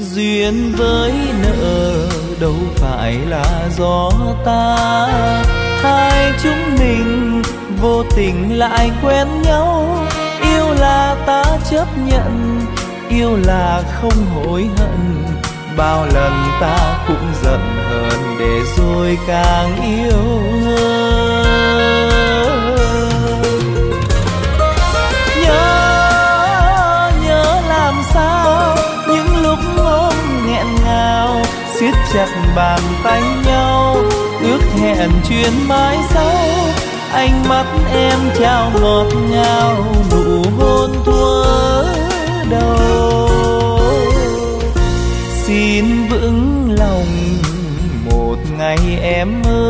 Duyên với nợ đâu phải là do ta, hai chúng mình vô tình lại quen nhau. Yêu là ta chấp nhận, yêu là không hối hận. Bao lần ta cũng giận hờn để rồi càng yêu hơn. Nhớ làm sao những lúc ôm nghẹn ngào, siết chặt bàn tay nhau, ước hẹn chuyện mai sau. Ánh mắt em trao ngọt ngào, nụ hôn thuở đầu. Xin vững lòng một ngày em ơi,